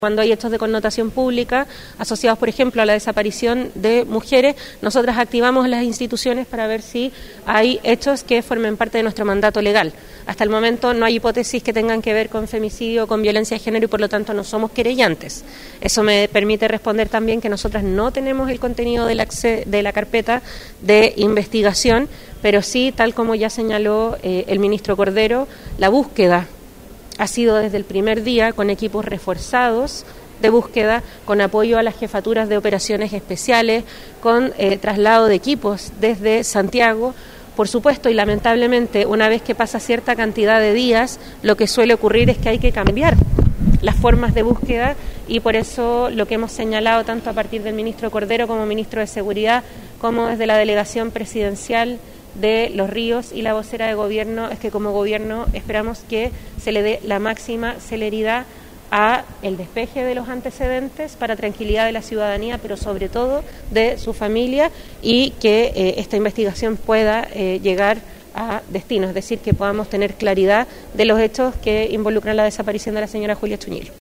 Cuando hay hechos de connotación pública asociados, por ejemplo, a la desaparición de mujeres, nosotras activamos las instituciones para ver si hay hechos que formen parte de nuestro mandato legal. Hasta el momento no hay hipótesis que tengan que ver con femicidio o con violencia de género y por lo tanto no somos querellantes. Eso me permite responder también que nosotras no tenemos el contenido de la carpeta de investigación, pero sí, tal como ya señaló el ministro Cordero, la búsqueda ha sido desde el primer día con equipos reforzados de búsqueda, con apoyo a las jefaturas de operaciones especiales, con traslado de equipos desde Santiago. Por supuesto y lamentablemente, una vez que pasa cierta cantidad de días, lo que suele ocurrir es que hay que cambiar las formas de búsqueda y por eso lo que hemos señalado tanto a partir del ministro Cordero como ministro de Seguridad, como desde la delegación presidencial de Los Ríos y la vocera de gobierno, es que como gobierno esperamos que se le dé la máxima celeridad a el despeje de los antecedentes para tranquilidad de la ciudadanía, pero sobre todo de su familia y que esta investigación pueda llegar a destino, es decir, que podamos tener claridad de los hechos que involucran la desaparición de la señora Julia Chuñilo.